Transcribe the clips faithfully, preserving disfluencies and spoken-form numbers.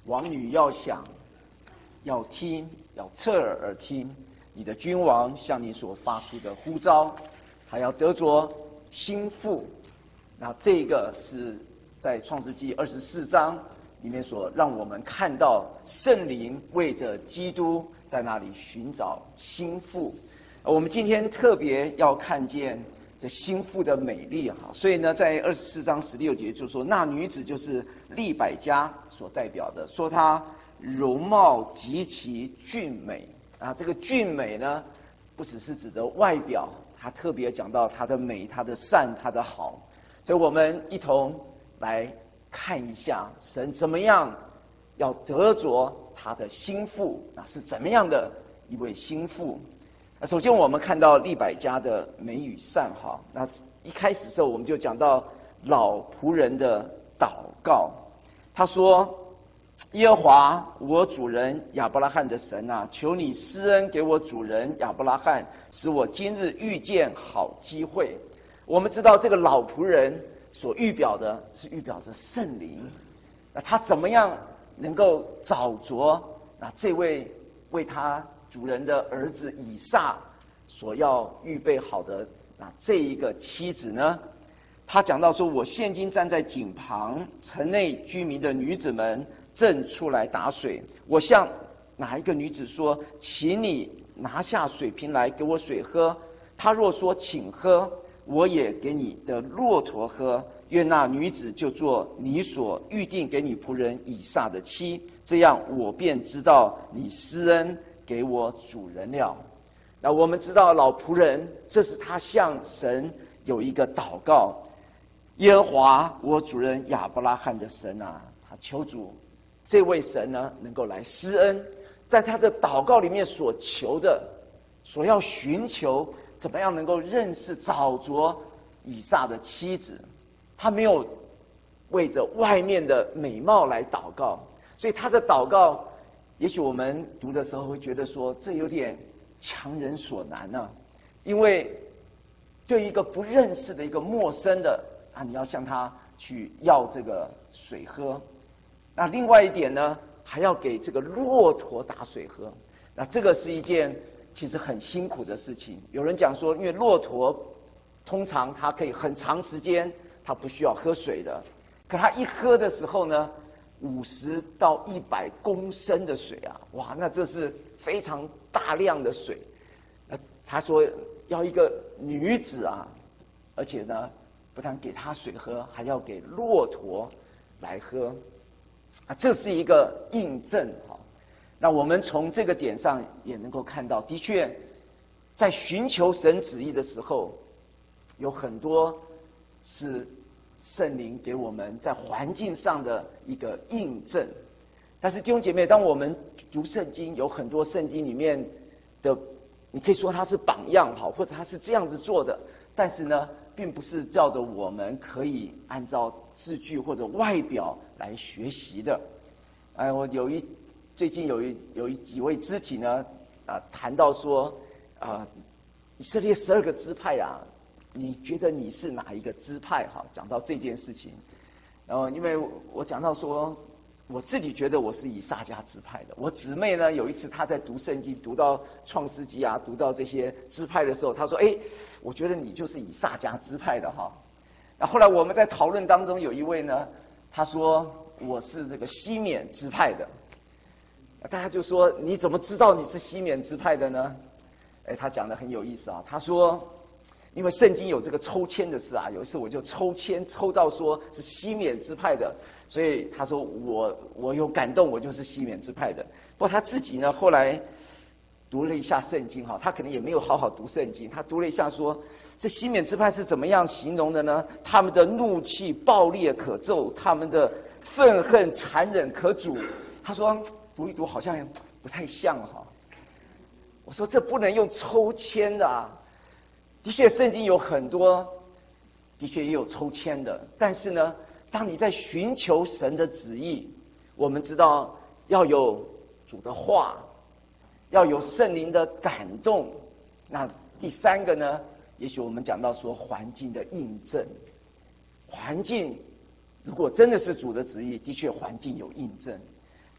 王女要想，要听，要侧耳而听，你的君王向你所发出的呼召，还要得着心腹。那这个是在创世纪二十四章里面所让我们看到圣灵为着基督在那里寻找心腹。我们今天特别要看见这心腹的美丽哈，所以呢，在二十四章十六节就说，那女子就是利百加所代表的，说她容貌极其俊美啊。这个俊美呢，不只是指的外表，她特别讲到她的美、她的善、她的好。所以我们一同来看一下神怎么样要得着他的心腹啊，是怎么样的一位心腹。首先我们看到利百加的美与善哈，那一开始的时候我们就讲到老仆人的祷告，他说，耶和华我主人亚伯拉罕的神啊，求你施恩给我主人亚伯拉罕，使我今日遇见好机会。我们知道这个老仆人所预表的是预表着圣灵，那他怎么样能够找着那这位为他主人的儿子以撒所要预备好的那这一个妻子呢？他讲到说，我现今站在井旁，城内居民的女子们正出来打水，我向哪一个女子说，请你拿下水瓶来给我水喝，她若说请喝，我也给你的骆驼喝，愿那女子就做你所预定给你仆人以撒的妻，这样我便知道你施恩给我主人了。那我们知道老仆人，这是他向神有一个祷告，耶和华我主人亚伯拉罕的神啊，他求主这位神呢能够来施恩，在他的祷告里面所求的，所要寻求怎么样能够认识找着以撒的妻子，他没有为着外面的美貌来祷告，所以他的祷告也许我们读的时候会觉得说，这有点强人所难啊。因为对于一个不认识的一个陌生的啊，你要向他去要这个水喝，那另外一点呢，还要给这个骆驼打水喝，那这个是一件其实很辛苦的事情。有人讲说，因为骆驼通常它可以很长时间它不需要喝水的，可它一喝的时候呢，五十到一百公升的水啊，哇，那这是非常大量的水。那他说要一个女子啊，而且呢，不但给她水喝，还要给骆驼来喝啊，这是一个印证哈。那我们从这个点上也能够看到，的确，在寻求神旨意的时候，有很多是圣灵给我们在环境上的一个印证。但是弟兄姐妹，当我们读圣经，有很多圣经里面的，你可以说它是榜样好，或者它是这样子做的，但是呢，并不是照着我们可以按照字句或者外表来学习的。哎，我有一最近有一有一几位肢体呢，啊，谈到说，啊，以色列十二个支派啊，你觉得你是哪一个支派？哈，讲到这件事情，然后因为我讲到说，我自己觉得我是以撒迦支派的。我姊妹呢，有一次她在读圣经，读到创世纪啊，读到这些支派的时候，她说：“哎，我觉得你就是以撒迦支派的哈。”那后来我们在讨论当中，有一位呢，他说我是这个西缅支派的。大家就说你怎么知道你是西缅支派的呢？哎，他讲的很有意思啊。他说，因为圣经有这个抽签的事啊，有一次我就抽签抽到说是西缅支派的，所以他说我我有感动，我就是西缅支派的。不过他自己呢，后来读了一下圣经哈，他可能也没有好好读圣经，他读了一下说，这西缅支派是怎么样形容的呢？他们的怒气暴烈可咒，他们的愤恨残忍可阻。他说读一读好像不太像哈。我说这不能用抽签的啊。的确圣经有很多的确也有抽签的，但是呢，当你在寻求神的旨意，我们知道要有主的话，要有圣灵的感动。那第三个呢，也许我们讲到说环境的印证。环境如果真的是主的旨意，的确环境有印证。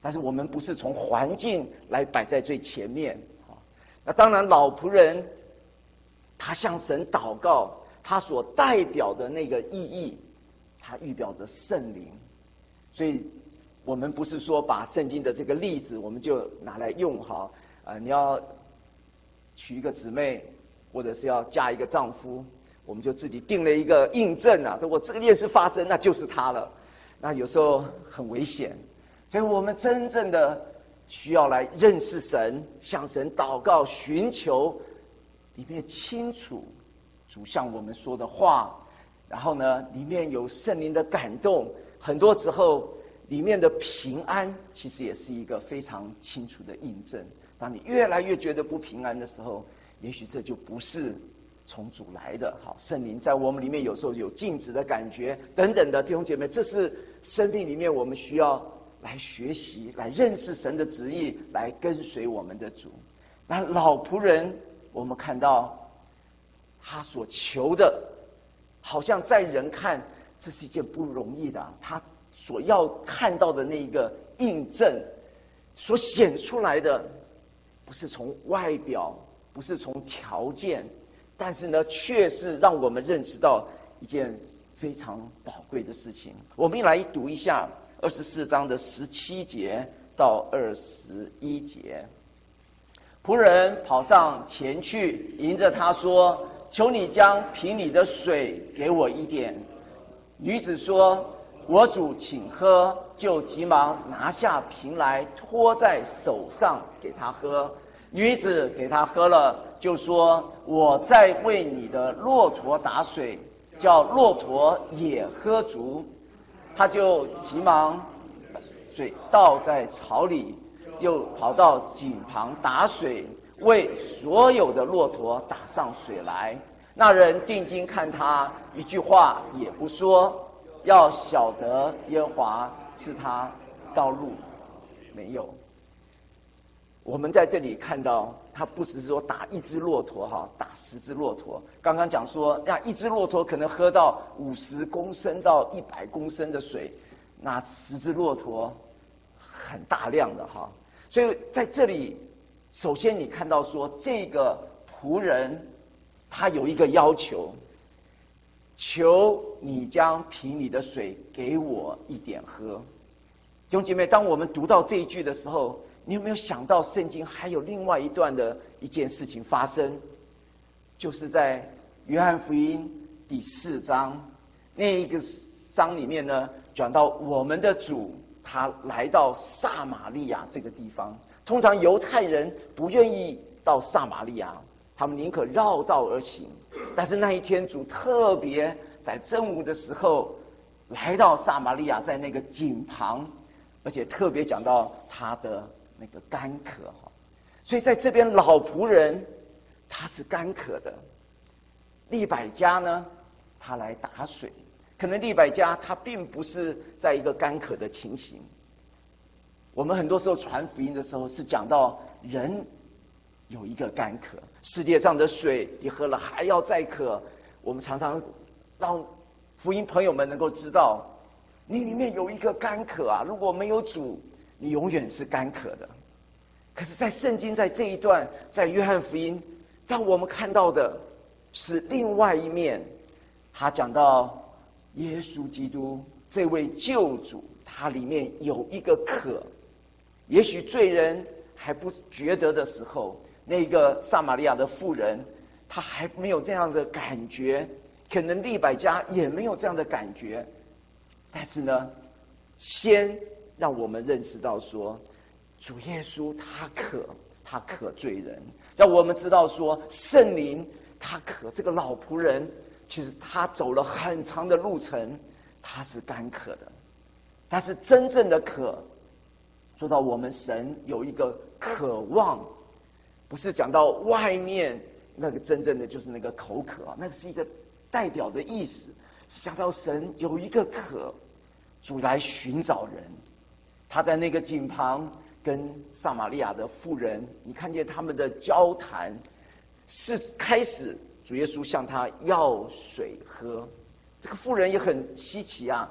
但是我们不是从环境来摆在最前面。那当然老仆人他向神祷告，他所代表的那个意义，他预表着圣灵。所以我们不是说把圣经的这个例子我们就拿来用好啊、呃，你要娶一个姊妹，或者是要嫁一个丈夫，我们就自己定了一个印证啊，如果这个件事发生，那就是他了。那有时候很危险，所以我们真正的需要来认识神，向神祷告，寻求里面清楚主向我们说的话，然后呢，里面有圣灵的感动，很多时候里面的平安其实也是一个非常清楚的印证。当你越来越觉得不平安的时候，也许这就不是从主来的。好，圣灵在我们里面有时候有静止的感觉等等的，弟兄姐妹，这是生命里面我们需要来学习，来认识神的旨意，来跟随我们的主。那老仆人，我们看到他所求的，好像在人看这是一件不容易的，他所要看到的那一个印证所显出来的，不是从外表，不是从条件，但是呢，却是让我们认识到一件非常宝贵的事情。我们来读一下二十四章的十七节到二十一节。仆人跑上前去，迎着他说：“求你将瓶里的水给我一点。”女子说：“我主，请喝。”就急忙拿下瓶来，托在手上给他喝。女子给他喝了，就说：“我在为你的骆驼打水，叫骆驼也喝足。”他就急忙把水倒在槽里，又跑到井旁打水，为所有的骆驼打上水来。那人定睛看他，一句话也不说，要晓得耶和华赐他道路。没有。我们在这里看到，他不只是说打一只骆驼哈，打十只骆驼。刚刚讲说，那一只骆驼可能喝到五十公升到一百公升的水，那十只骆驼很大量的哈。所以在这里，首先你看到说，这个仆人他有一个要求，求你将瓶里的水给我一点喝。弟兄姐妹，当我们读到这一句的时候，你有没有想到圣经还有另外一段的一件事情发生？就是在约翰福音第四章那一个章里面呢，讲到我们的主他来到撒玛利亚这个地方。通常犹太人不愿意到撒玛利亚，他们宁可绕道而行。但是那一天主特别在正午的时候来到撒玛利亚，在那个井旁，而且特别讲到他的那个干渴哈。所以在这边老仆人他是干渴的，利百加呢他来打水，可能利百加他并不是在一个干渴的情形。我们很多时候传福音的时候是讲到人有一个干渴，世界上的水你喝了还要再渴。我们常常让福音朋友们能够知道，你里面有一个干渴啊，如果没有主，你永远是干渴的。可是在圣经在这一段，在约翰福音让我们看到的是另外一面。他讲到耶稣基督这位救主，他里面有一个渴。也许罪人还不觉得的时候，那个撒玛利亚的妇人她还没有这样的感觉，可能利百加也没有这样的感觉。但是呢，先让我们认识到说，主耶稣他渴，他渴罪人，让我们知道说，圣灵他渴这个老仆人，其实他走了很长的路程，他是干渴的。但是真正的渴，说到我们神有一个渴望，不是讲到外面那个真正的就是那个口渴啊，那个是一个代表的意思，是讲到神有一个渴，主来寻找人。他在那个井旁跟撒玛利亚的妇人，你看见他们的交谈，是开始主耶稣向他要水喝。这个妇人也很稀奇啊，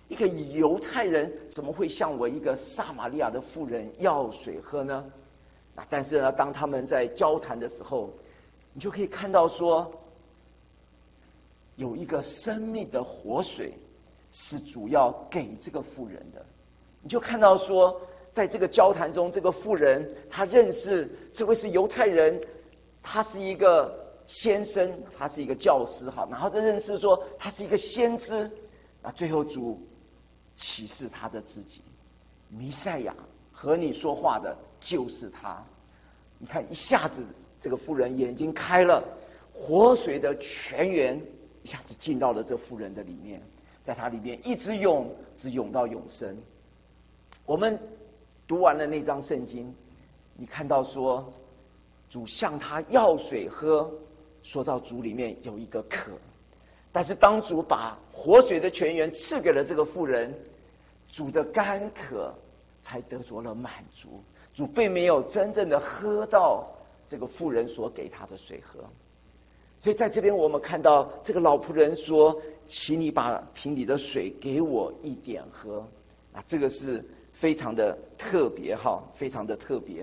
一个犹太人怎么会向我一个撒玛利亚的妇人要水喝呢？那但是呢，当他们在交谈的时候，你就可以看到说，有一个生命的活水是主要给这个妇人的。你就看到说，在这个交谈中，这个妇人她认识这位是犹太人，他是一个先生，他是一个教师，哈，然后他认识说他是一个先知。那最后主启示他的自己，弥赛亚和你说话的就是他。你看，一下子这个妇人眼睛开了，活水的泉源一下子进到了这妇人的里面，在它里面一直涌，直涌到永生。我们读完了那章圣经，你看到说主向他要水喝，说到主里面有一个渴，但是当主把活水的泉源赐给了这个妇人，主的干渴才得着了满足。主并没有真正的喝到这个妇人所给他的水喝。所以在这边我们看到这个老仆人说，请你把瓶里的水给我一点喝。啊，这个是非常的特别哈，非常的特别。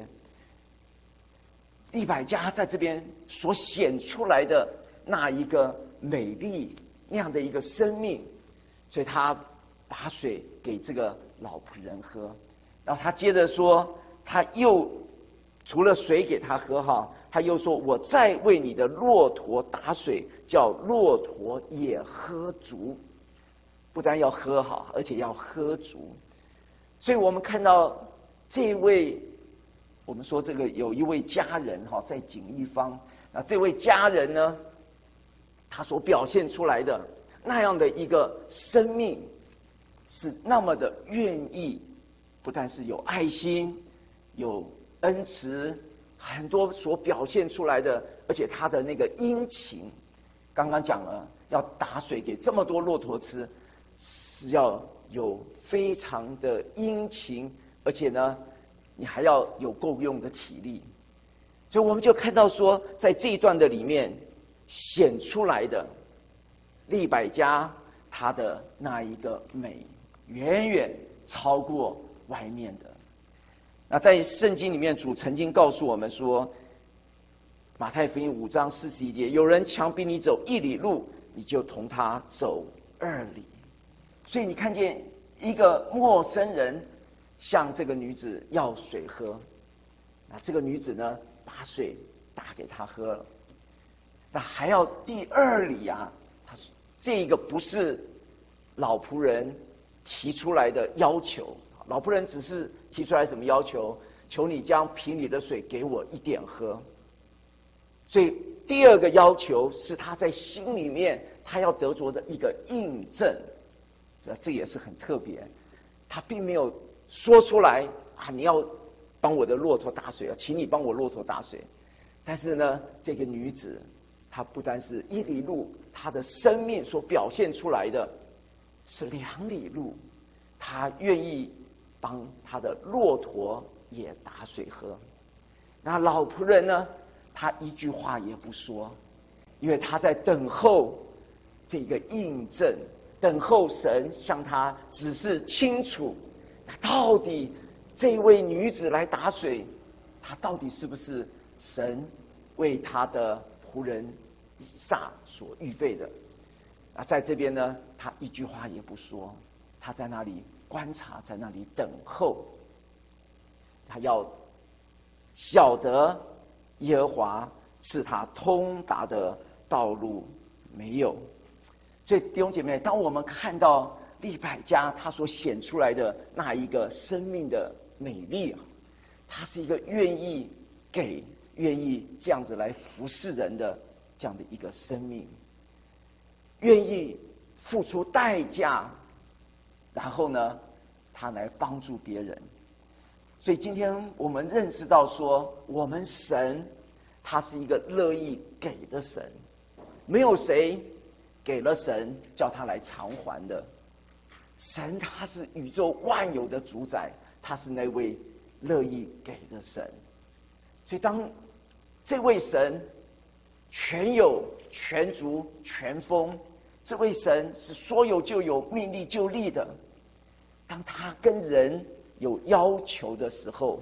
利百加在这边所显出来的那一个美丽那样的一个生命，所以他把水给这个老仆人喝。然后他接着说，他又除了水给他喝哈，他又说，我再为你的骆驼打水，叫骆驼也喝足。不但要喝好，而且要喝足。所以我们看到这位，我们说这个有一位家人哈，在景一方，那这位家人呢，他所表现出来的那样的一个生命，是那么的愿意，不但是有爱心，有恩慈，很多所表现出来的，而且他的那个殷勤，刚刚讲了，要打水给这么多骆驼吃，是要有非常的殷勤，而且呢，你还要有够用的体力。所以我们就看到说，在这一段的里面显出来的利百加他的那一个美，远远超过外面的。那在圣经里面，主曾经告诉我们说，马太福音五章四十一节，有人强逼你走一里路，你就同他走二里。所以你看见一个陌生人向这个女子要水喝，那这个女子呢，把水打给他喝了。那还要第二里啊，他这个不是老仆人提出来的要求，老仆人只是提出来什么要求？求你将瓶里的水给我一点喝。所以第二个要求是他在心里面他要得着的一个印证，这这也是很特别。他并没有说出来啊，你要帮我的骆驼打水啊，请你帮我骆驼打水。但是呢，这个女子她不单是一里路，她的生命所表现出来的是两里路，她愿意帮她的骆驼也打水喝。那老仆人呢，他一句话也不说，因为他在等候这个印证，等候神向他指示清楚，那到底这位女子来打水，她到底是不是神为他的仆人以撒所预备的？啊，在这边呢，他一句话也不说，他在那里观察，在那里等候。他要晓得耶和华赐他通达的道路没有。所以弟兄姐妹，当我们看到利百加他所显出来的那一个生命的美丽啊，他是一个愿意给、愿意这样子来服侍人的这样的一个生命，愿意付出代价，然后呢，他来帮助别人。所以今天我们认识到说，我们神他是一个乐意给的神，没有谁给了神叫他来偿还的。神他是宇宙万有的主宰，他是那位乐意给的神。所以当这位神全有、全足、全丰，这位神是说有就有、命立就立的， 当他跟人有要求的时候，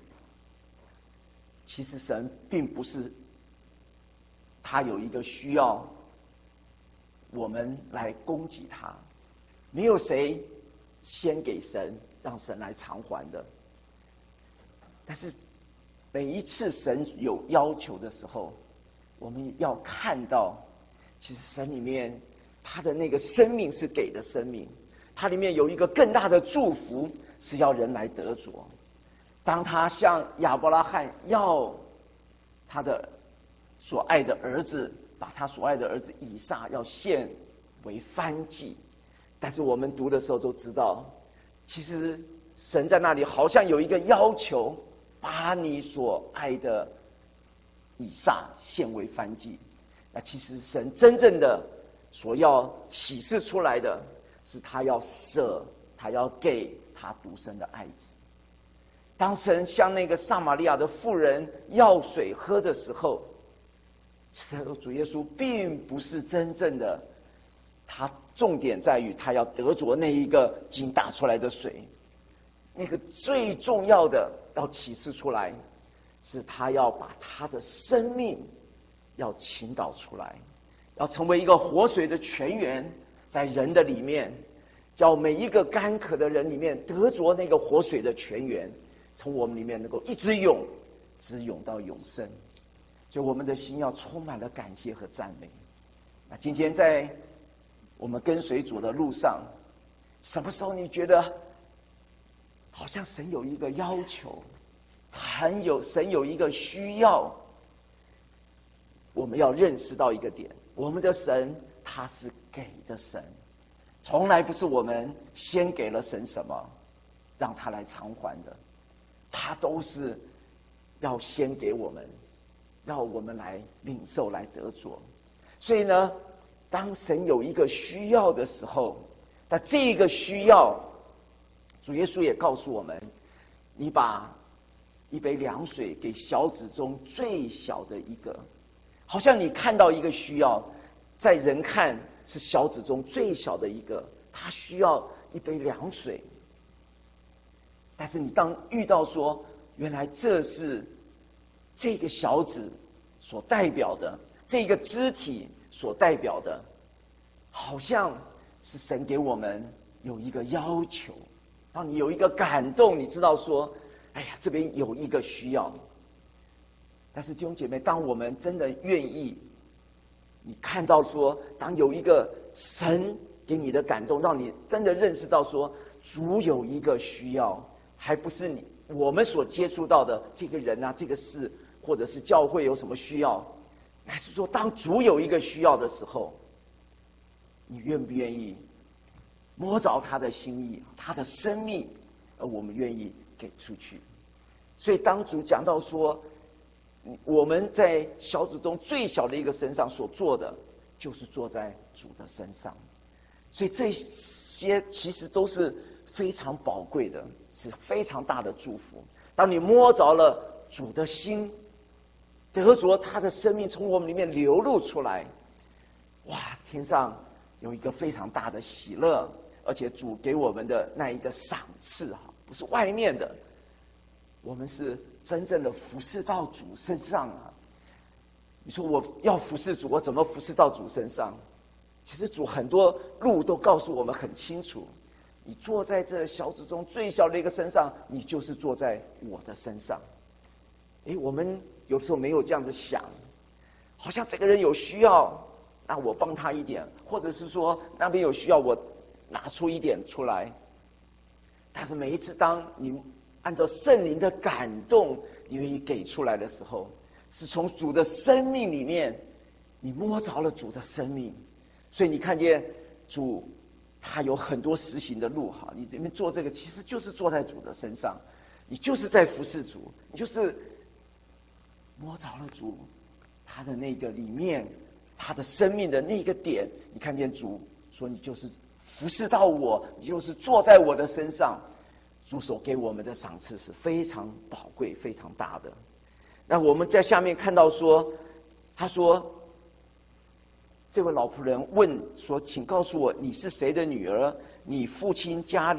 其实神并不是他有一个需要我们来供给他，没有谁先给神让神来偿还的。但是每一次神有要求的时候，我们要看到其实神里面他的那个生命是给的生命，他里面有一个更大的祝福是要人来得着。当他向亚伯拉罕要他的所爱的儿子，把他所爱的儿子以撒要献为燔祭，但是我们读的时候都知道，其实神在那里好像有一个要求，把你所爱的以撒献为燔祭。那其实神真正的所要启示出来的是，他要舍，他要给他独生的爱子。当神向那个撒玛利亚的妇人要水喝的时候，主耶稣并不是真正的，他重点在于他要得着那一个井打出来的水。那个最重要的要启示出来，是他要把他的生命要倾倒出来，要成为一个活水的泉源，在人的里面，叫每一个干渴的人里面得着那个活水的泉源，从我们里面能够一直涌，直涌到永生。所以我们的心要充满了感谢和赞美。那今天在我们跟随主的路上，什么时候你觉得好像神有一个要求，很有神有一个需要，我们要认识到一个点，我们的神他是给的神，从来不是我们先给了神什么让他来偿还的，他都是要先给我们，要我们来领受来得着。所以呢，当神有一个需要的时候，那这个需要主耶稣也告诉我们，你把一杯凉水给小子中最小的一个，好像你看到一个需要，在人看是小子中最小的一个，他需要一杯凉水。但是你当遇到说，原来这是这个小子所代表的，这个肢体所代表的，好像是神给我们有一个要求，当你有一个感动，你知道说，哎呀，这边有一个需要。但是弟兄姐妹，当我们真的愿意，你看到说，当有一个神给你的感动，让你真的认识到说，主有一个需要，还不是你我们所接触到的这个人啊，这个事，或者是教会有什么需要，乃是说，当主有一个需要的时候，你愿不愿意摸着他的心意，他的生命，而我们愿意给出去。所以当主讲到说，我们在小子中最小的一个身上所做的，就是坐在主的身上。所以这些其实都是非常宝贵的，是非常大的祝福。当你摸着了主的心，得着他的生命从我们里面流露出来，哇，天上有一个非常大的喜乐，而且主给我们的那一个赏赐哈，不是外面的，我们是真正的服侍到主身上啊。你说我要服侍主，我怎么服侍到主身上？其实主很多路都告诉我们很清楚，你坐在这小子中最小的一个身上，你就是坐在我的身上。诶，我们有时候没有这样子想，好像这个人有需要，那我帮他一点，或者是说那边有需要，我拿出一点出来。但是每一次当你按照圣灵的感动，你愿意给出来的时候，是从主的生命里面，你摸着了主的生命。所以你看见主他有很多实行的路哈，你这边做这个其实就是坐在主的身上，你就是在服侍主，你就是摸着了主他的那个里面，他的生命的那个点，你看见主说你就是服侍到我，你就是坐在我的身上。主所给我们的赏赐是非常宝贵非常大的。那我们在下面看到说，他说这位老仆人问说，请告诉我你是谁的女儿，你父亲家里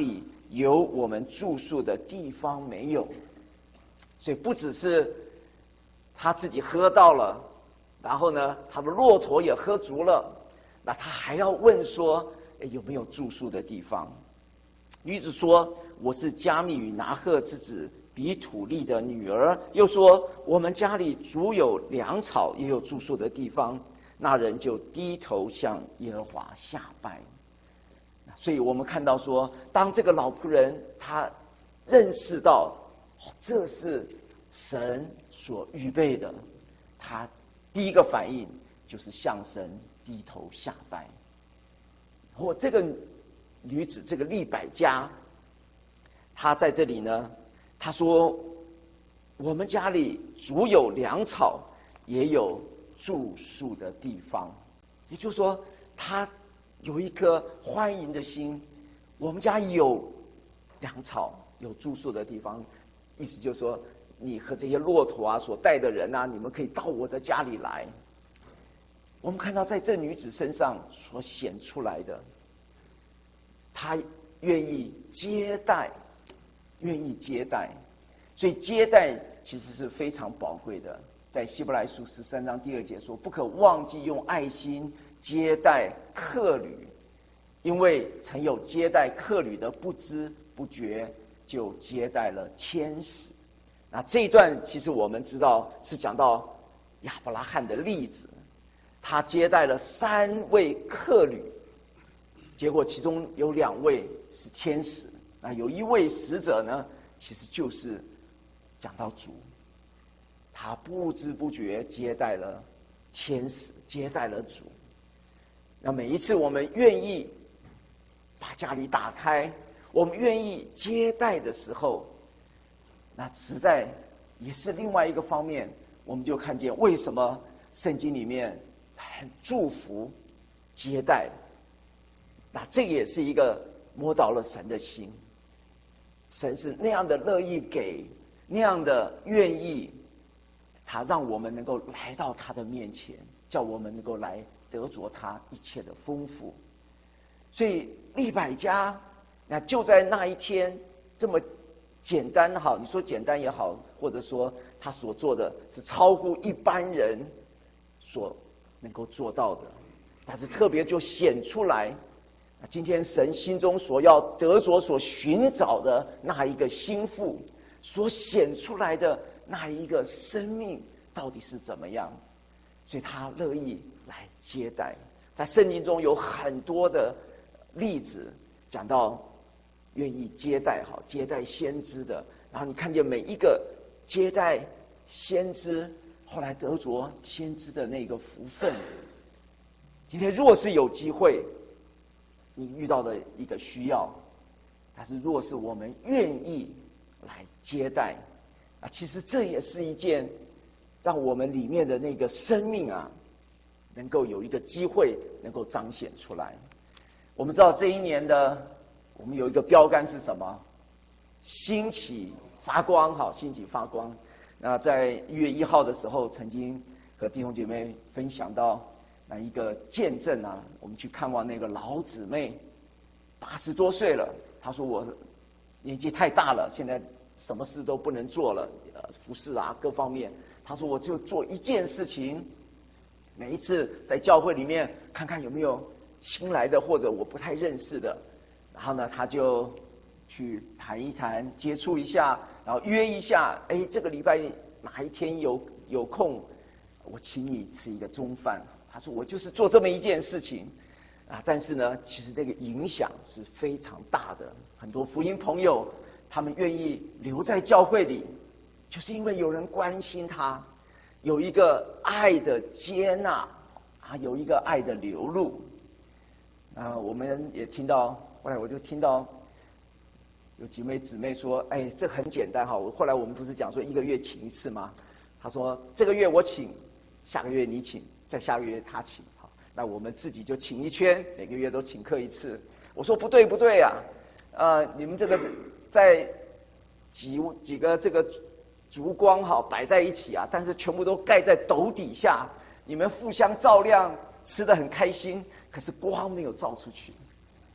有我们住宿的地方没有？所以不只是他自己喝到了，然后呢，他的骆驼也喝足了，那他还要问说，有没有住宿的地方？女子说：“我是加密与拿鹤之子比土利的女儿。”又说：“我们家里足有粮草，也有住宿的地方。”那人就低头向耶和华下拜。所以我们看到说，当这个老仆人他认识到，哦，这是神所预备的，他第一个反应就是向神低头下拜。或这个女子，这个利百加，她在这里呢，她说：“我们家里足有粮草，也有住宿的地方。”也就是说，她有一颗欢迎的心。我们家有粮草，有住宿的地方，意思就是说，你和这些骆驼啊所带的人啊，你们可以到我的家里来。我们看到在这女子身上所显出来的，她愿意接待，愿意接待，所以接待其实是非常宝贵的。在希伯来书十三章第二节说：“不可忘记用爱心接待客旅，因为曾有接待客旅的，不知不觉就接待了天使。”那这一段其实我们知道是讲到亚伯拉罕的例子，他接待了三位客旅，结果其中有两位是天使，那有一位使者呢，其实就是讲到主，他不知不觉接待了天使，接待了主。那每一次我们愿意把家里打开，我们愿意接待的时候，那实在也是另外一个方面，我们就看见为什么圣经里面很祝福接待。那这也是一个摸到了神的心，神是那样的乐意给，那样的愿意，他让我们能够来到他的面前，叫我们能够来得着他一切的丰富。所以利百加，那就在那一天这么简单好，你说简单也好，或者说他所做的是超乎一般人所能够做到的，但是特别就显出来，今天神心中所要得着、所寻找的那一个心腹，所显出来的那一个生命到底是怎么样？所以他乐意来接待。在圣经中有很多的例子讲到愿意接待，好接待先知的，然后你看见每一个接待先知，后来得着先知的那个福分。今天若是有机会，你遇到的一个需要，但是若是我们愿意来接待啊，其实这也是一件让我们里面的那个生命啊，能够有一个机会能够彰显出来。我们知道这一年的我们有一个标杆是什么？兴起发光，好，兴起发光。那在一月一号的时候，曾经和弟兄姐妹分享到那一个见证啊，我们去看望那个老姊妹，八十多岁了，她说我年纪太大了，现在什么事都不能做了，呃，服侍啊各方面。她说我就做一件事情，每一次在教会里面看看有没有新来的或者我不太认识的，然后呢，她就去谈一谈，接触一下，然后约一下，哎，这个礼拜哪一天有有空，我请你吃一个中饭。他说我就是做这么一件事情啊，但是呢，其实那个影响是非常大的。很多福音朋友他们愿意留在教会里，就是因为有人关心他，有一个爱的接纳啊，有一个爱的流露。啊，我们也听到，后来我就听到有几位姊妹说，哎，这很简单哈。我后来我们不是讲说一个月请一次吗？他说这个月我请，下个月你请，再下个月他请，好，那我们自己就请一圈，每个月都请客一次。我说不对不对啊，呃，你们这个在几几个这个烛光好摆在一起啊，但是全部都盖在斗底下，你们互相照亮，吃得很开心，可是光没有照出去。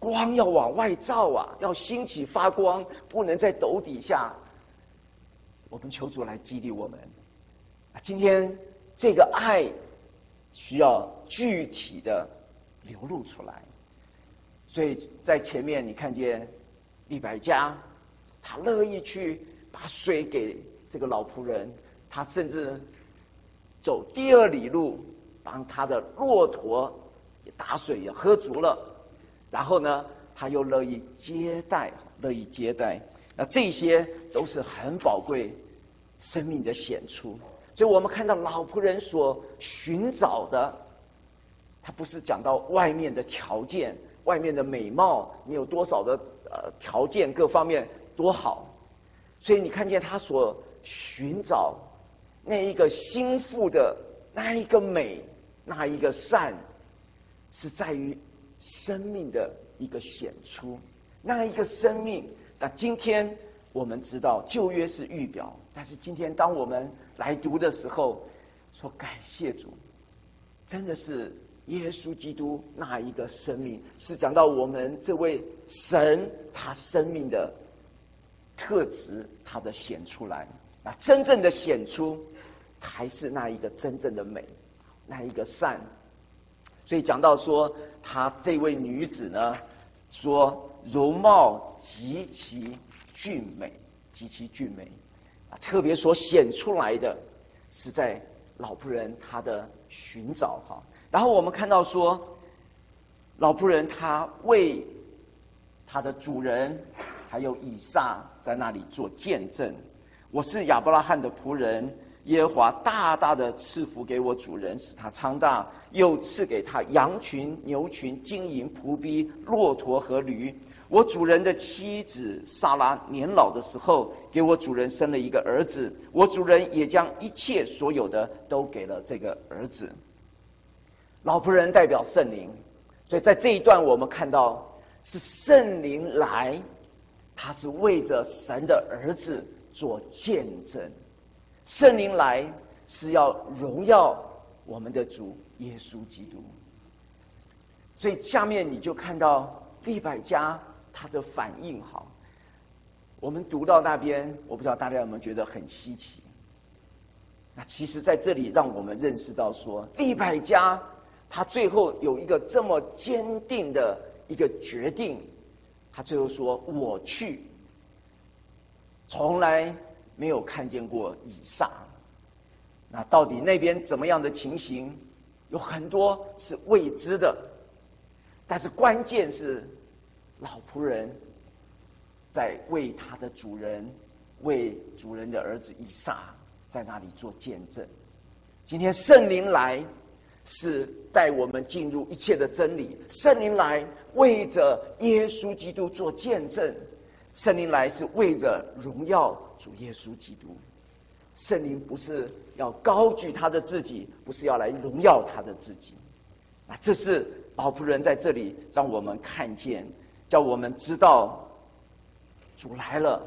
光要往外照啊，要兴起发光，不能在斗底下。我们求主来激励我们。今天这个爱需要具体的流露出来。所以在前面你看见利百加，他乐意去把水给这个老仆人，他甚至走第二里路，帮他的骆驼也打水也喝足了，然后呢他又乐意接待，乐意接待，那这些都是很宝贵生命的显出。所以我们看到老仆人所寻找的，他不是讲到外面的条件，外面的美貌，你有多少的呃条件各方面多好，所以你看见他所寻找那一个心腹的那一个美，那一个善，是在于生命的一个显出，那一个生命。那今天我们知道旧约是预表，但是今天当我们来读的时候，说感谢主，真的是耶稣基督那一个生命，是讲到我们这位神他生命的特质，他的显出来。那真正的显出才是那一个真正的美，那一个善。所以讲到说她这位女子呢，说容貌极其俊美，极其俊美，特别所显出来的是在老仆人他的寻找哈。然后我们看到说，老仆人他为他的主人还有以撒在那里做见证，我是亚伯拉罕的仆人，耶和华大大的赐福给我主人，使他昌大，又赐给他羊群、牛群、金银、仆婢、骆驼和驴。我主人的妻子撒拉年老的时候，给我主人生了一个儿子，我主人也将一切所有的都给了这个儿子。老仆人代表圣灵，所以在这一段我们看到是圣灵来，他是为着神的儿子做见证。圣灵来是要荣耀我们的主耶稣基督。所以下面你就看到利百加他的反应好。我们读到那边，我不知道大家有没有觉得很稀奇。那其实在这里让我们认识到说，利百加他最后有一个这么坚定的一个决定，他最后说我去。从来没有看见过以撒，那到底那边怎么样的情形，有很多是未知的。但是关键是老仆人在为他的主人，为主人的儿子以撒在那里做见证。今天圣灵来是带我们进入一切的真理，圣灵来为着耶稣基督做见证，圣灵来是为着荣耀主耶稣基督。圣灵不是要高举他的自己，不是要来荣耀他的自己。那这是老仆人在这里让我们看见，叫我们知道主来了。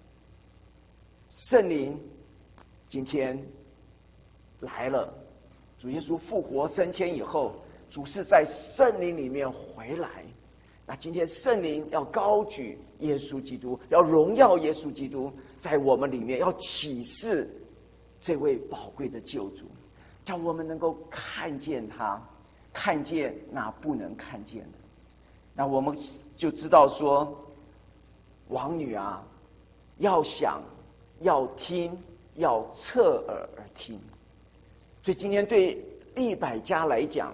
圣灵今天来了，主耶稣复活升天以后，主是在圣灵里面回来。那今天圣灵要高举耶稣基督，要荣耀耶稣基督，在我们里面要启示这位宝贵的救主，叫我们能够看见他，看见那不能看见的。那我们就知道说，王女啊，要想要听，要侧耳而听。所以今天对利百加来讲，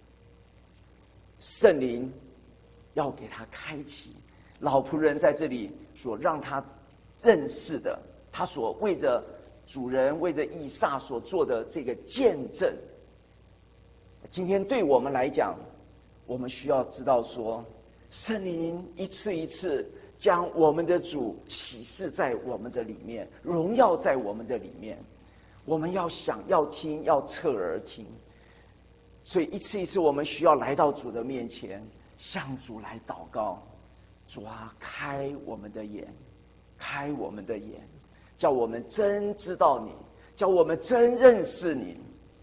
圣灵要给他开启，老仆人在这里所让他认识的，他所为着主人为着以撒所做的这个见证。今天对我们来讲，我们需要知道说，圣灵一次一次将我们的主启示在我们的里面，荣耀在我们的里面，我们要想要听，要侧耳听。所以一次一次我们需要来到主的面前，向主来祷告，主啊，开我们的眼，开我们的眼，叫我们真知道你，叫我们真认识你。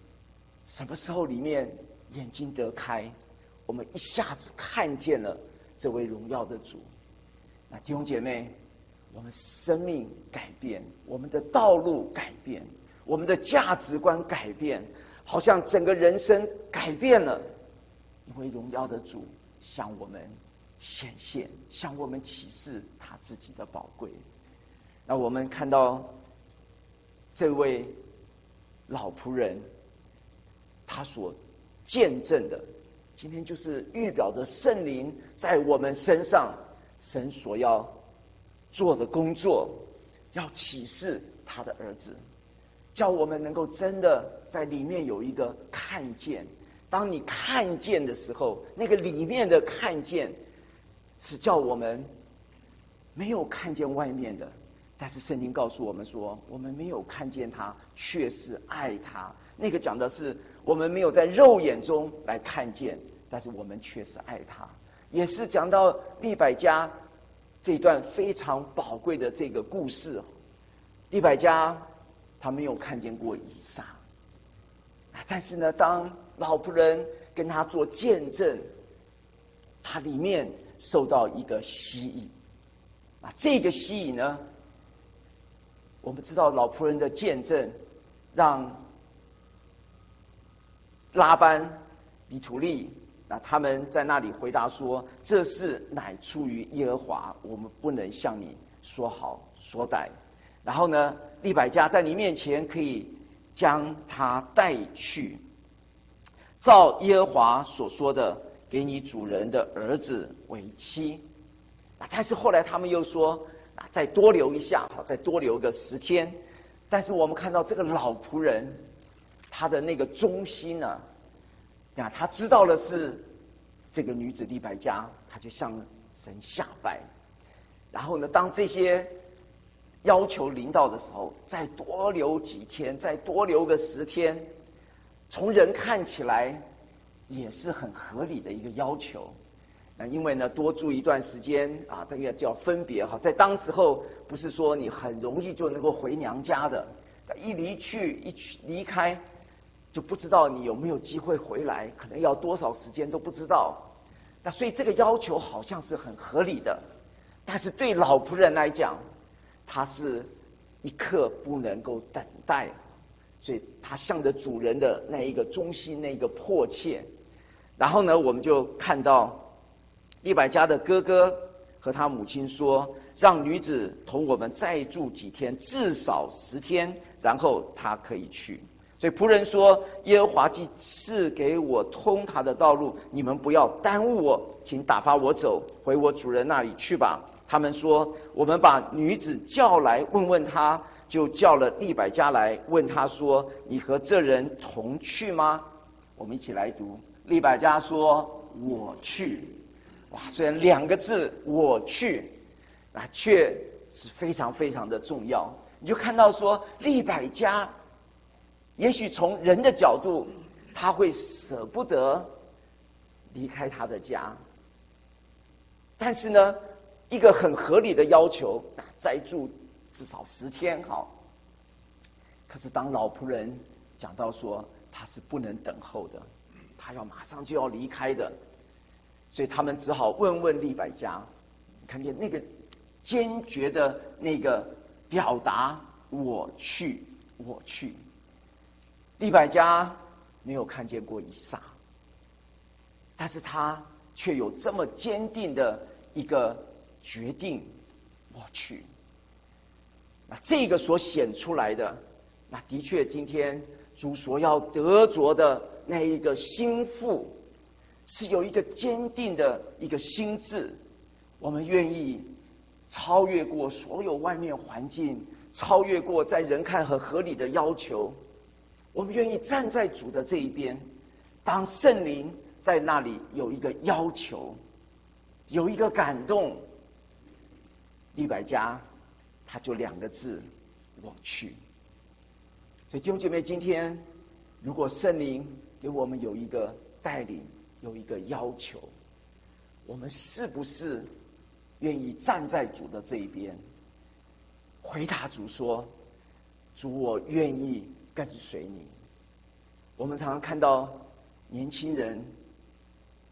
什么时候里面眼睛得开，我们一下子看见了这位荣耀的主。那弟兄姐妹，我们生命改变，我们的道路改变，我们的价值观改变，好像整个人生改变了，因为荣耀的主向我们显现，向我们启示他自己的宝贵。那我们看到这位老仆人，他所见证的，今天就是预表着圣灵在我们身上，神所要做的工作，要启示他的儿子，叫我们能够真的在里面有一个看见。当你看见的时候，那个里面的看见是叫我们没有看见外面的，但是圣经告诉我们说，我们没有看见他，却是爱他。那个讲的是我们没有在肉眼中来看见，但是我们却是爱他。也是讲到利百加这段非常宝贵的这个故事。利百加他没有看见过以撒，但是呢，当老仆人跟他做见证，他里面受到一个吸引。啊，这个吸引呢，我们知道老仆人的见证，让拉班、比土利，那他们在那里回答说：“这事乃出于耶和华，我们不能向你说好说歹。”然后呢，利百加在你面前可以将他带去，照耶和华所说的，给你主人的儿子为妻。但是后来他们又说，再多留一下，好，再多留个十天。但是我们看到这个老仆人，他的那个忠心呢、啊，啊，他知道的是这个女子利百加，他就向神下拜。然后呢，当这些要求临到的时候，再多留几天，再多留个十天，从人看起来也是很合理的一个要求。那因为呢，多住一段时间啊，这个叫分别哈，在当时候不是说你很容易就能够回娘家的，一离去一去离开，就不知道你有没有机会回来，可能要多少时间都不知道。那所以这个要求好像是很合理的，但是对老仆人来讲，他是一刻不能够等待，所以他向着主人的那一个忠心，那一个迫切。然后呢，我们就看到利百加的哥哥和他母亲说：“让女子同我们再住几天，至少十天，然后她可以去。”所以仆人说：“耶和华既赐给我通他的道路，你们不要耽误我，请打发我走，回我主人那里去吧。”他们说：“我们把女子叫来问问她。”就叫了利百加来问他说：“你和这人同去吗？”我们一起来读。利百加说：“我去。”哇，虽然两个字“我去”，啊，却是非常非常的重要。你就看到说，利百加也许从人的角度，他会舍不得离开他的家，但是呢，一个很合理的要求，再住至少十天好。可是当老仆人讲到说他是不能等候的，他要马上就要离开的，所以他们只好问问利百加。看见那个坚决的那个表达，我去，我去。利百加没有看见过以撒，但是他却有这么坚定的一个决定，我去。那这个所显出来的，那的确今天主所要得着的那一个心腹，是有一个坚定的一个心志，我们愿意超越过所有外面环境，超越过在人看很合理的要求，我们愿意站在主的这一边。当圣灵在那里有一个要求，有一个感动，利百加他就两个字，我去。所以弟兄姐妹，今天如果圣灵给我们有一个带领，有一个要求，我们是不是愿意站在主的这一边，回答主说：“主，我愿意跟随你。”我们常常看到年轻人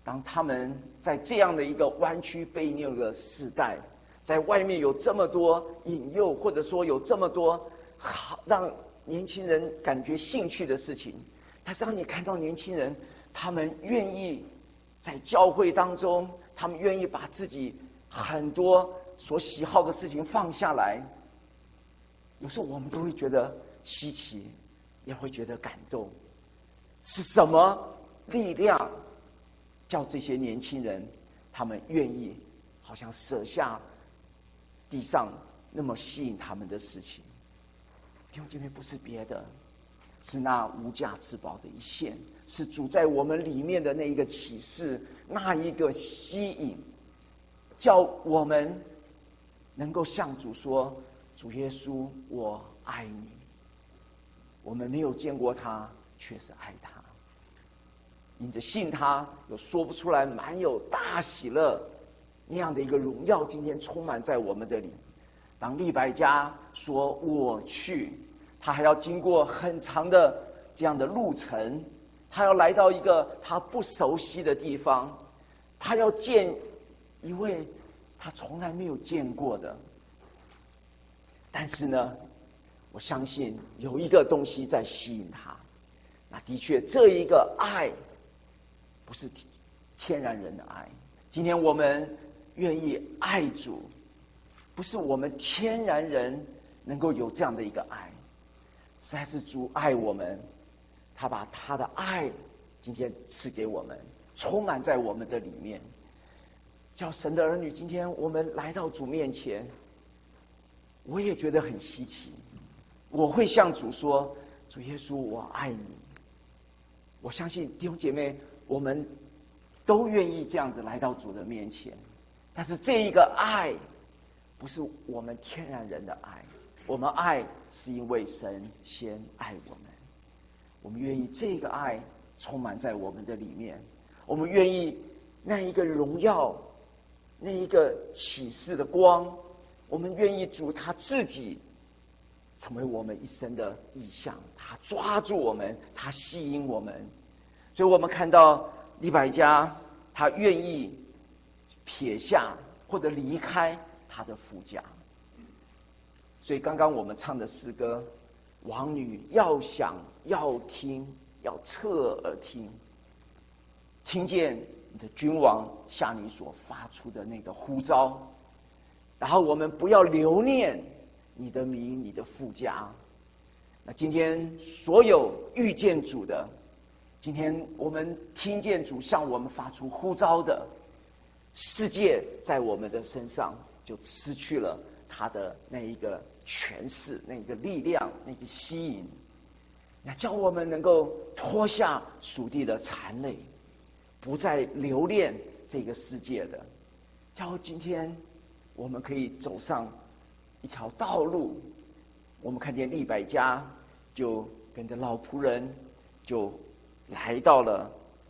当他们在这样的一个弯曲悖谬的时代，在外面有这么多引诱，或者说有这么多好让年轻人感觉兴趣的事情，但是当你看到年轻人，他们愿意在教会当中，他们愿意把自己很多所喜好的事情放下来，有时候我们都会觉得稀奇，也会觉得感动。是什么力量叫这些年轻人他们愿意好像舍下地上那么吸引他们的事情？弟兄姐妹，不是别的，是那无价之宝的一线，是主在我们里面的那一个启示，那一个吸引，叫我们能够向主说：主耶稣，我爱你。我们没有见过他，却是爱他，因着信他，有说不出来满有大喜乐那样的一个荣耀，今天充满在我们的里。当利百加说我去，他还要经过很长的这样的路程，他要来到一个他不熟悉的地方，他要见一位他从来没有见过的。但是呢，我相信有一个东西在吸引他。那的确，这一个爱不是天然人的爱。今天我们愿意爱主，不是我们天然人能够有这样的一个爱，实在是主爱我们，他把他的爱今天赐给我们，充满在我们的里面。叫神的儿女，今天我们来到主面前，我也觉得很稀奇。我会向主说：主耶稣，我爱你。我相信弟兄姐妹，我们都愿意这样子来到主的面前。但是这一个爱不是我们天然人的爱，我们爱是因为神先爱我们。我们愿意这个爱充满在我们的里面，我们愿意那一个荣耀，那一个启示的光，我们愿意主他自己成为我们一生的意象，他抓住我们，他吸引我们。所以我们看到利百加，他愿意撇下或者离开他的夫家。所以刚刚我们唱的诗歌，王女要想要听，要侧耳听，听见你的君王向你所发出的那个呼召，然后我们不要留念你的名，你的父家。那今天所有遇见主的，今天我们听见主向我们发出呼召的，世界在我们的身上就失去了他的那一个权势，那个力量，那个吸引。那叫我们能够脱下属地的残累，不再留恋这个世界的，叫今天我们可以走上一条道路。我们看见利百加就跟着老仆人就来到了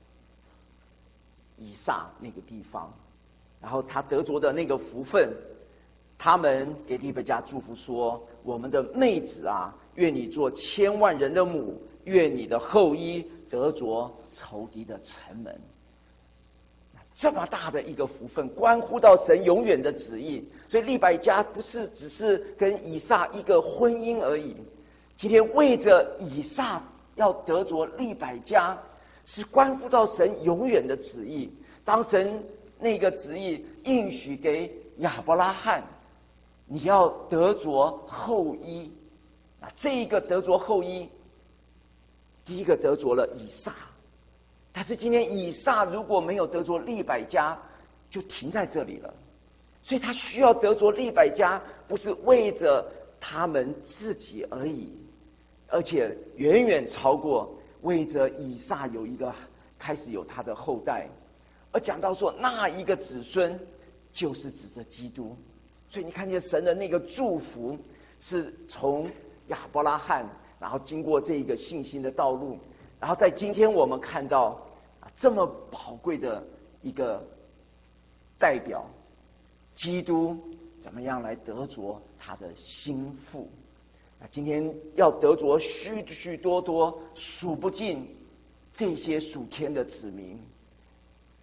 以撒那个地方，然后他得着的那个福分，他们给利百加祝福说：我们的妹子啊，愿你做千万人的母，愿你的后裔得着仇敌的城门。这么大的一个福分，关乎到神永远的旨意。所以利百加不是只是跟以撒一个婚姻而已，今天为着以撒要得着利百加，是关乎到神永远的旨意。当神那个旨意应许给亚伯拉罕，你要得着后裔，那这一个得着后裔，第一个得着了以撒。但是今天以撒如果没有得着利百加，就停在这里了。所以他需要得着利百加，不是为着他们自己而已，而且远远超过为着以撒有一个开始有他的后代。而讲到说那一个子孙就是指着基督。所以你看见神的那个祝福是从亚伯拉罕，然后经过这一个信心的道路，然后在今天我们看到啊这么宝贵的一个代表，基督怎么样来得着他的心腹。那今天要得着许许多多数不尽这些属天的子民，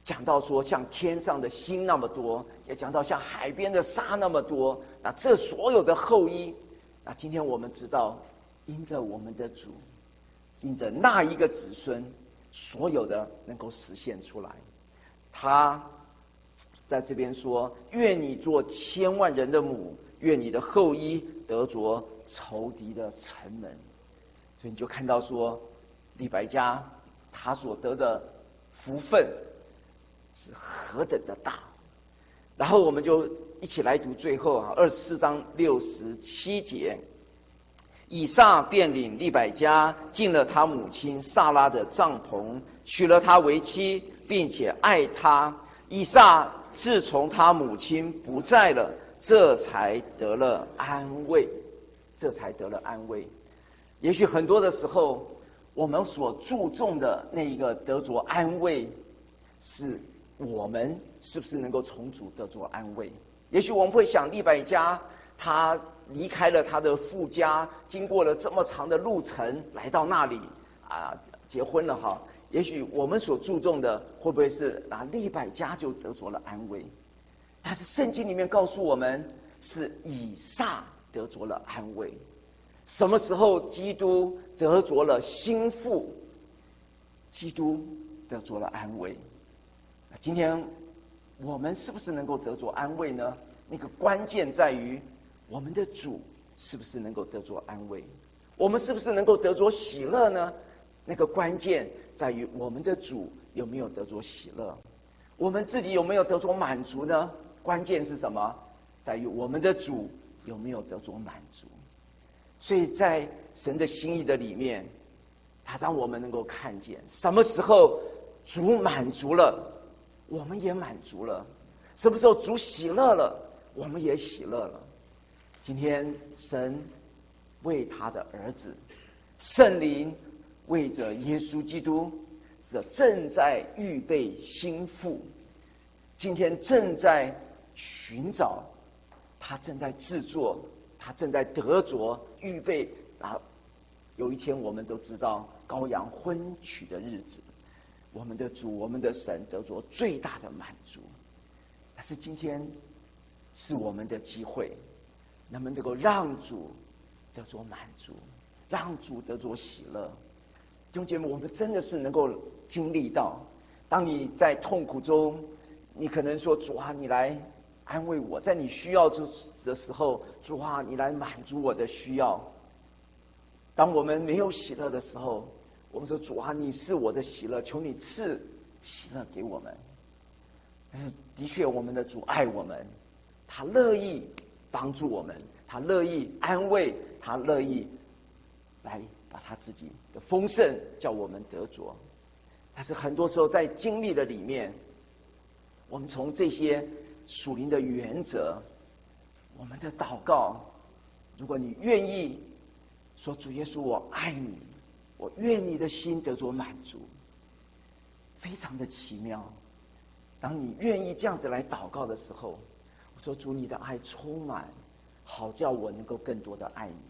讲到说像天上的星那么多，也讲到像海边的沙那么多。那这所有的后裔，那今天我们知道，因着我们的主，因着那一个子孙，所有的能够实现出来。他在这边说：愿你做千万人的母，愿你的后裔得着仇敌的城门。所以你就看到说，利百加他所得的福分是何等的大。然后我们就一起来读最后啊，二十四章六十七节。以撒便领利百加进了他母亲撒拉的帐篷，娶了她为妻，并且爱她。以撒自从他母亲不在了，这才得了安慰，这才得了安慰。也许很多的时候，我们所注重的那一个得着安慰，是我们是不是能够从主得着安慰？也许我们会想，利百加他离开了他的父家，经过了这么长的路程，来到那里啊，结婚了哈。也许我们所注重的，会不会是拿利百加就得着了安慰？但是圣经里面告诉我们，是以撒得着了安慰。什么时候基督得着了心腹？基督得着了安慰。今天我们是不是能够得着安慰呢？那个关键在于我们的主是不是能够得着安慰？我们是不是能够得着喜乐呢？那个关键在于我们的主有没有得着喜乐？我们自己有没有得着满足呢？关键是什么？在于我们的主有没有得着满足？所以在神的心意的里面，他让我们能够看见，什么时候主满足了，我们也满足了；什么时候主喜乐了，我们也喜乐了。今天神为他的儿子，圣灵为着耶稣基督正在预备心腹，今天正在寻找，他正在制作，他正在得着预备啊！有一天我们都知道羔羊婚娶的日子，我们的主，我们的神得着最大的满足。但是今天是我们的机会，能不能够让主得着满足，让主得着喜乐？弟兄姐妹，我们真的是能够经历到，当你在痛苦中，你可能说：主啊，你来安慰我；在你需要的时候，主啊，你来满足我的需要。当我们没有喜乐的时候，我们说：主啊，你是我的喜乐，求你赐喜乐给我们。但是的确，我们的主爱我们，他乐意帮助我们，他乐意安慰，他乐意来把他自己的丰盛叫我们得着。但是很多时候在经历的里面，我们从这些属灵的原则，我们的祷告，如果你愿意说：主耶稣，我爱你，我愿你的心得着满足，非常的奇妙。当你愿意这样子来祷告的时候，我说：主，你的爱充满，好叫我能够更多的爱你。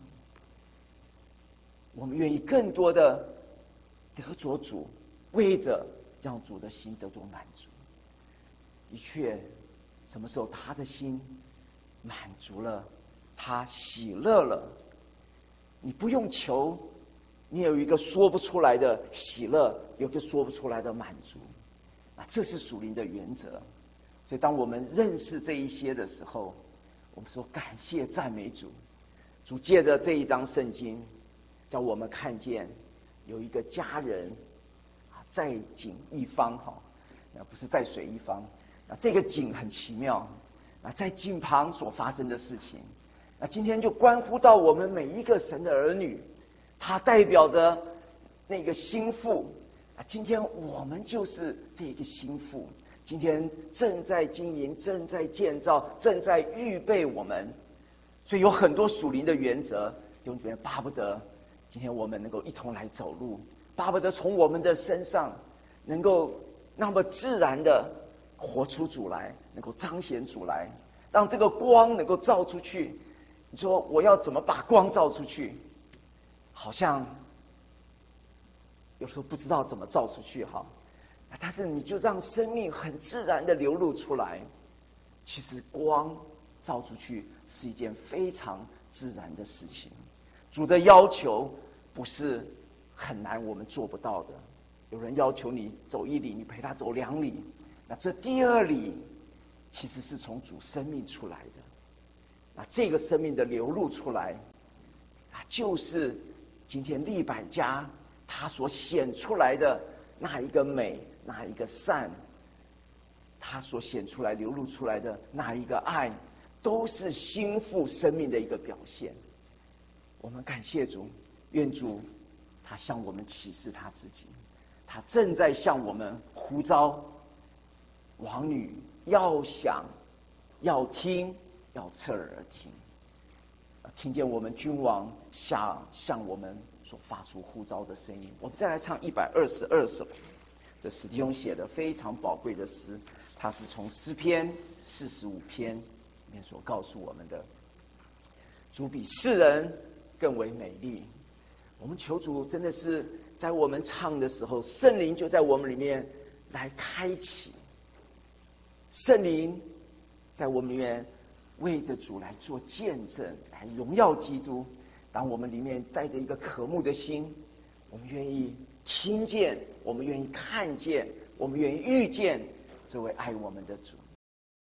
我们愿意更多的得着主，为着让主的心得着满足。的确，什么时候他的心满足了，他喜乐了，你不用求，你有一个说不出来的喜乐，有一个说不出来的满足。那这是属灵的原则。所以当我们认识这一些的时候，我们说感谢赞美主。主借着这一章圣经，叫我们看见有一个家人啊，在井一方哈，那不是在水一方。那这个井很奇妙，那在井旁所发生的事情，那今天就关乎到我们每一个神的儿女，它代表着那个心腹啊。今天我们就是这个心腹，今天正在经营，正在建造，正在预备我们。所以有很多属灵的原则，弟兄姊妹，巴不得今天我们能够一同来走路，巴不得从我们的身上能够那么自然的活出主来，能够彰显主来，让这个光能够照出去。你说我要怎么把光照出去？好像有时候不知道怎么照出去哈。 但是你就让生命很自然的流露出来。其实光照出去是一件非常自然的事情。主的要求不是很难，我们做不到的。有人要求你走一里，你陪他走两里，那这第二里其实是从主生命出来的。那这个生命的流露出来，啊，就是今天利百加他所显出来的那一个美，那一个善，他所显出来流露出来的那一个爱，都是心腹生命的一个表现。我们感谢主，愿主他向我们启示他自己，他正在向我们呼召，王女要想，要听，要侧耳而听，听见我们君王向向我们所发出呼召的声音。我们再来唱一百二十二首，这史弟兄写的非常宝贵的诗，他是从诗篇四十五篇里面所告诉我们的。主比世人更为美丽。我们求主真的是在我们唱的时候，圣灵就在我们里面来开启，圣灵在我们里面为着主来做见证，来荣耀基督。当我们里面带着一个渴慕的心，我们愿意听见，我们愿意看见，我们愿意遇见这位爱我们的主。